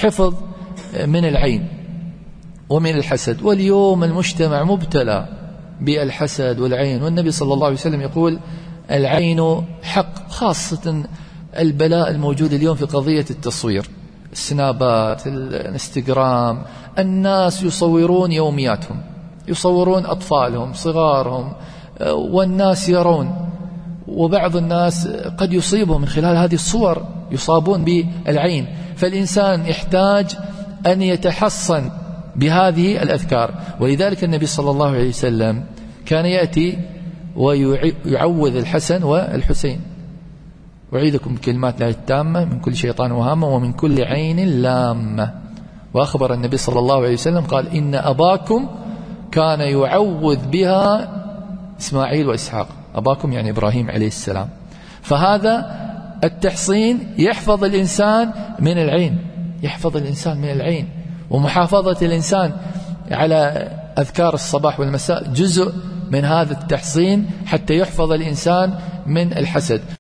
حفظ من العين ومن الحسد. واليوم المجتمع مبتلى بالحسد والعين، والنبي صلى الله عليه وسلم يقول العين حق، خاصة البلاء الموجود اليوم في قضية التصوير، السنابات، الانستغرام، الناس يصورون يومياتهم، يصورون أطفالهم صغارهم، والناس يرون، وبعض الناس قد يصيبهم من خلال هذه الصور، يصابون بالعين. فالإنسان يحتاج أن يتحصن بهذه الأذكار. ولذلك النبي صلى الله عليه وسلم كان يأتي ويعوذ الحسن والحسين: أعيذكم بكلمات الله التامة من كل شيطان وهامة ومن كل عين لامة. وأخبر النبي صلى الله عليه وسلم قال: إن أباكم كان يعوذ بها إسماعيل وإسحاق. أباكم يعني إبراهيم عليه السلام. فهذا التحصين يحفظ الإنسان من العين، يحفظ الإنسان من العين. ومحافظة الإنسان على أذكار الصباح والمساء جزء من هذا التحصين حتى يحفظ الإنسان من الحسد.